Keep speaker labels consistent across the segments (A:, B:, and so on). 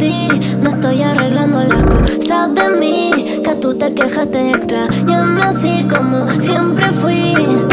A: ti. No estoy arreglando las cosas de mí, que tú te quejaste extra. Llame así como siempre fui.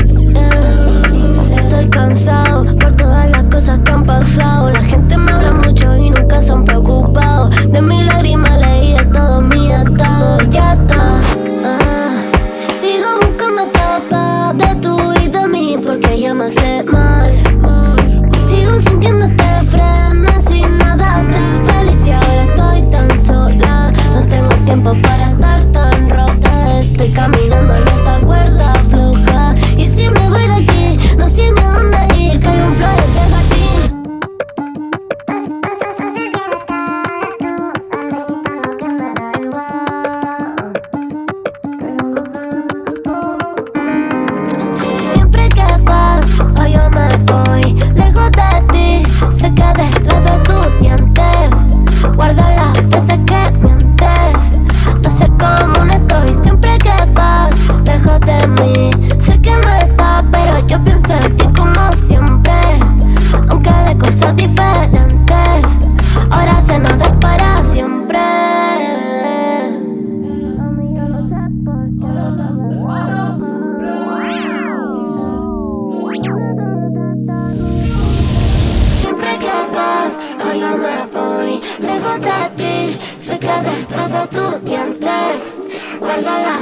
A: Estoy cansado por todas las cosas que han pasado. La gente me habla mucho y nunca se han preocupado de mi lágrima leí de todo mi estado. Ya está. Sigo buscando tapas de tú y de mí porque ya me hace mal. Sigo sintiendo este frenesí, nada hace feliz y ahora estoy tan sola. No tengo tiempo para estar tan rota. Estoy caminando en esta cuerda floja. Y si me voy de aquí, no sé ni a dónde ir, que hay un flores de jardín. Siempre que vas, o yo me voy lejos de ti. Sé que detrás de tus dientes guarda las veces que mientes. No sé cómo no estoy siempre que vas lejos de mí. Sé que no estás, pero yo pienso en ti como siempre, aunque de cosas diferentes. Ahora se nos da para siempre. Siempre que vas, o yo me voy lejos de ti. Sé que detrás de tus dientes guarda la